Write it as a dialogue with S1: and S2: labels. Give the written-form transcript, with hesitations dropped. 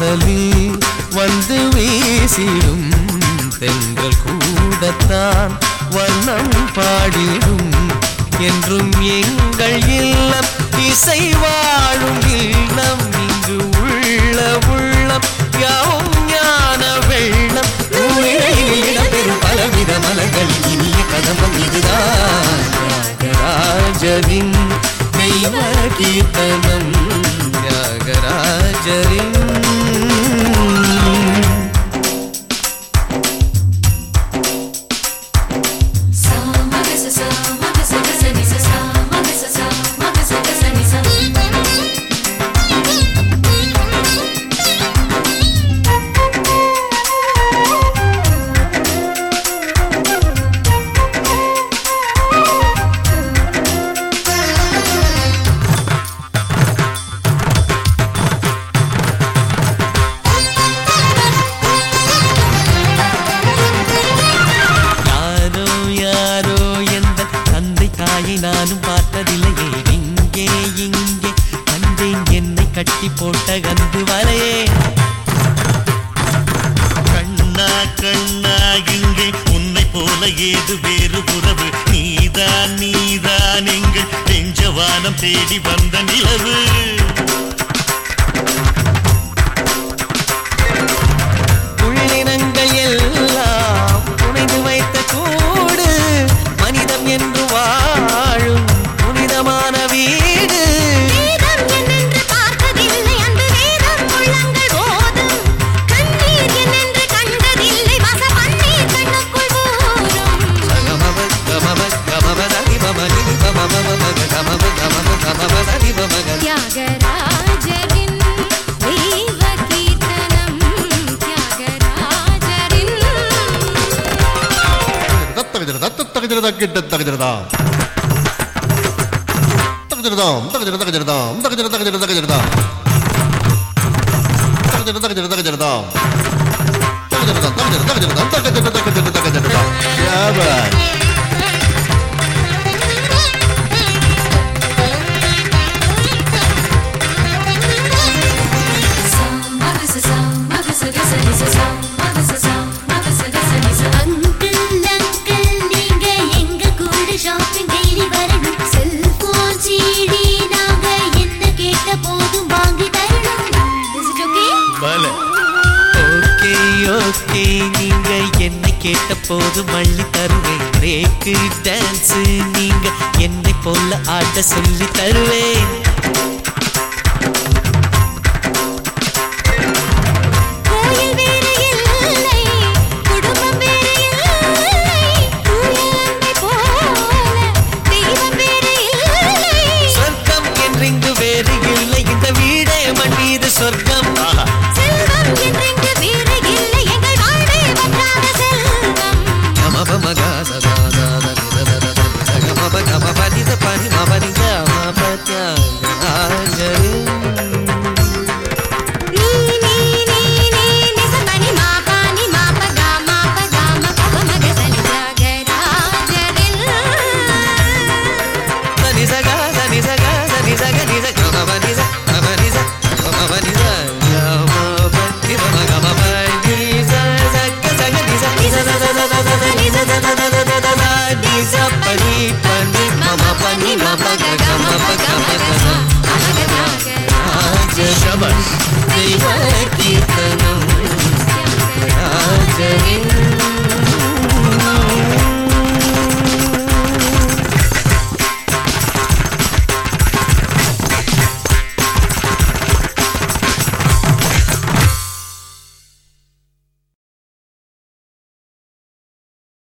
S1: வாசலில் வந்து வீசிடும் தென்றல் கூடத்தான் வண்ணம் பாடிடும் என்றும் எங்கள் இல்லம் இசை வாழும் இல்லம் இங்கு உள்ள உள்ளம் யாவும் ஞான வெள்ளம் இடம்பெறும் பலவித மலர்கள் இனிய கதம்பம் இதுதான் தியாகராஜரின் தெய்வ கீர்த்தனம் தியாகராஜரின் நானும் பார்த்ததில்லையே இங்கே இங்கே கண்டேன் என்னை கட்டி போட்ட கந்து வலையே
S2: கண்ணா கண்ணா இங்கே உன்னை போல ஏது வேறு உறவு நீதான் நீதான் எங்கள் நெஞ்சவானம் தேடி வந்த நிலவு
S1: உள்ளினங்கள் எல்லாம் புனைந்து வைத்த கூடு மனிதம் என்று வாழும் புனிதமான வீடு
S3: தியாகராஜரின் தெய்வ கீர்த்தனம் தியாகராஜரின்
S4: தத்தகிதரதா கிட்ட தகிதரதா தகிதரதாம் தகிதரதா தகிதரதாம் தகிதரதா தகிதரதா தகிதரதா தகிதரதா தகிதரதா தகிதரதா தகிதரதா தகிதரதா தகிதரதா தகிதரதா தகிதரதா யாபா
S1: ஓகே நீங்க என்னை கேட்ட போது மள்ளி தருவேன் பிரேக்கு டான்ஸ் நீங்க என்னை போல ஆட்ட சொல்லி தருவேன்